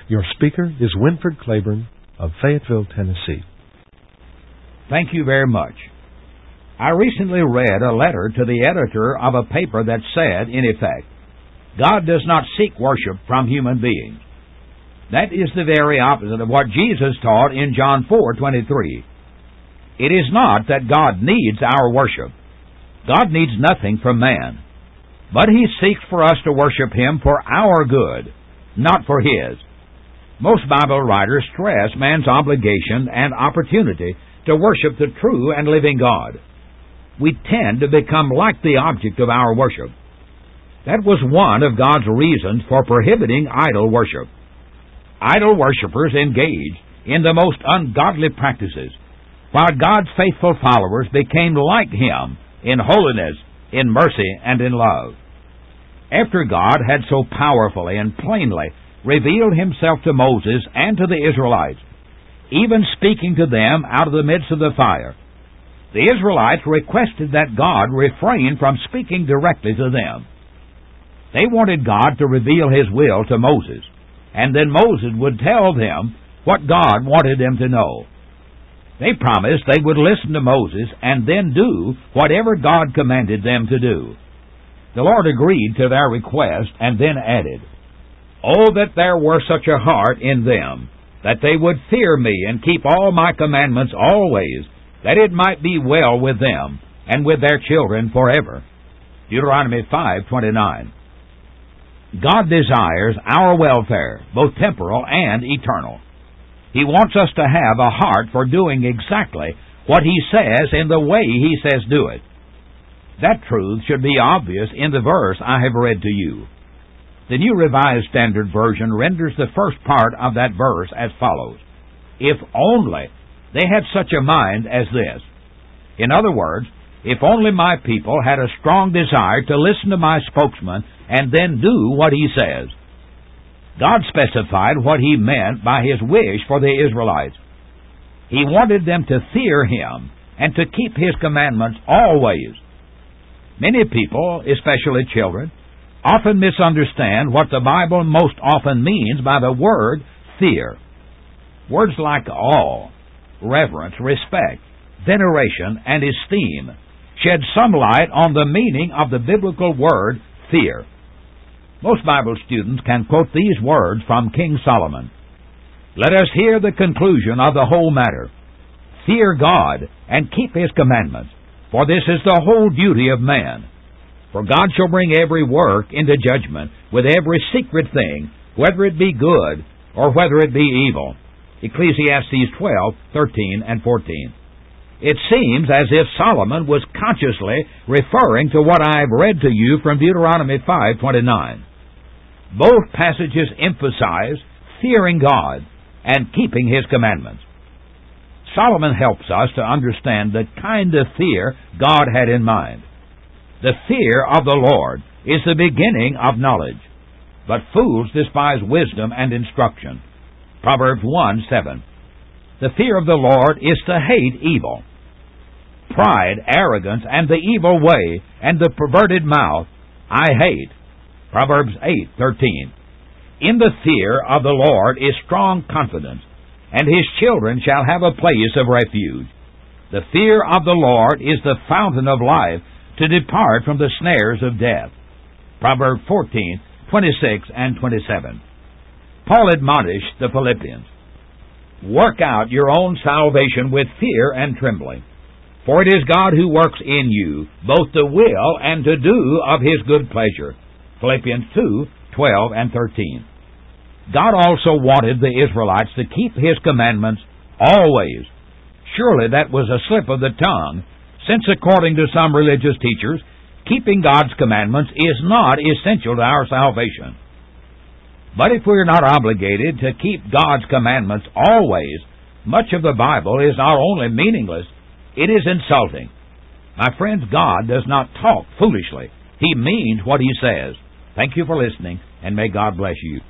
Your speaker is Winford Claiborne of Fayetteville, Tennessee. Thank you very much. I recently read a letter to the editor of a paper that said, in effect, God does not seek worship from human beings. That is the very opposite of what Jesus taught in John 4:23. It is not that God needs our worship. God needs nothing from man. But He seeks for us to worship Him for our good, not for His. Most Bible writers stress man's obligation and opportunity to worship the true and living God. We tend to become like the object of our worship. That was one of God's reasons for prohibiting idol worship. Idol worshippers engaged in the most ungodly practices, while God's faithful followers became like Him in holiness, in mercy, and in love. After God had so powerfully and plainly revealed Himself to Moses and to the Israelites, even speaking to them out of the midst of the fire, the Israelites requested that God refrain from speaking directly to them. They wanted God to reveal His will to Moses, and then Moses would tell them what God wanted them to know. They promised they would listen to Moses and then do whatever God commanded them to do. The Lord agreed to their request and then added, "Oh, that there were such a heart in them, that they would fear me and keep all my commandments always, that it might be well with them and with their children forever." Deuteronomy 5:29. God desires our welfare, both temporal and eternal. He wants us to have a heart for doing exactly what He says in the way He says do it. That truth should be obvious in the verse I have read to you. The New Revised Standard Version renders the first part of that verse as follows: "If only they had such a mind as this." In other words, if only my people had a strong desire to listen to my spokesman and then do what he says. God specified what He meant by His wish for the Israelites. He wanted them to fear Him and to keep His commandments always. Many people, especially children, often misunderstand what the Bible most often means by the word fear. Words like awe, reverence, respect, veneration, and esteem shed some light on the meaning of the biblical word fear. Most Bible students can quote these words from King Solomon. "Let us hear the conclusion of the whole matter. Fear God and keep His commandments, for this is the whole duty of man. For God shall bring every work into judgment with every secret thing, whether it be good or whether it be evil." Ecclesiastes 12:13 and 14. It seems as if Solomon was consciously referring to what I have read to you from Deuteronomy 5:29. Both passages emphasize fearing God and keeping His commandments. Solomon helps us to understand the kind of fear God had in mind. The fear of the Lord is the beginning of knowledge, but fools despise wisdom and instruction. Proverbs 1:7. The fear of the Lord is to hate evil. Pride, arrogance, and the evil way, and the perverted mouth, I hate. Proverbs 8:13. In the fear of the Lord is strong confidence, and His children shall have a place of refuge. The fear of the Lord is the fountain of life, to depart from the snares of death. Proverbs 14:26 and 27. Paul admonished the Philippians, "Work out your own salvation with fear and trembling, for it is God who works in you, both to will and to do of His good pleasure." Philippians 2:12 and 13. God also wanted the Israelites to keep His commandments always. Surely that was a slip of the tongue, since according to some religious teachers, keeping God's commandments is not essential to our salvation. But if we are not obligated to keep God's commandments always, much of the Bible is not only meaningless, it is insulting. My friends, God does not talk foolishly. He means what He says. Thank you for listening, and may God bless you.